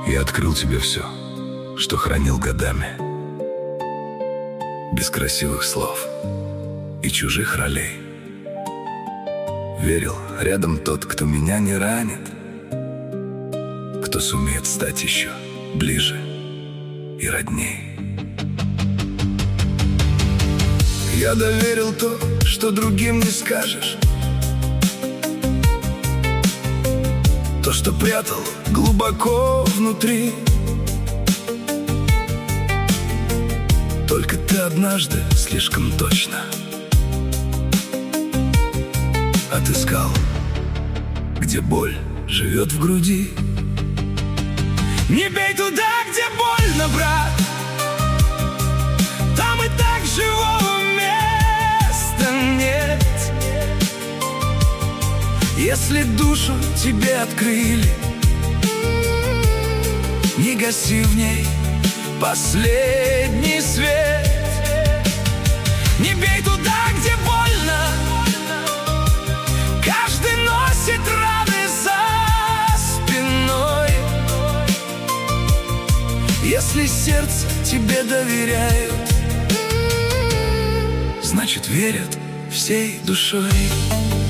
Я открыл тебе все, что хранил годами, без красивых слов и чужих ролей. Верил, рядом тот, кто меня не ранит, кто сумеет стать еще ближе и родней. Я доверил то, что другим не скажешь, то, что прятал глубоко внутри. Только ты однажды слишком точно отыскал, где боль живет в груди. Не бей туда, где больно, брат, там и так живого места нет. Если душу тебе открыли, не гаси в ней последний свет. Не бей туда, где больно, каждый носит раны за спиной. Если сердце тебе доверяют, значит верят всей душой.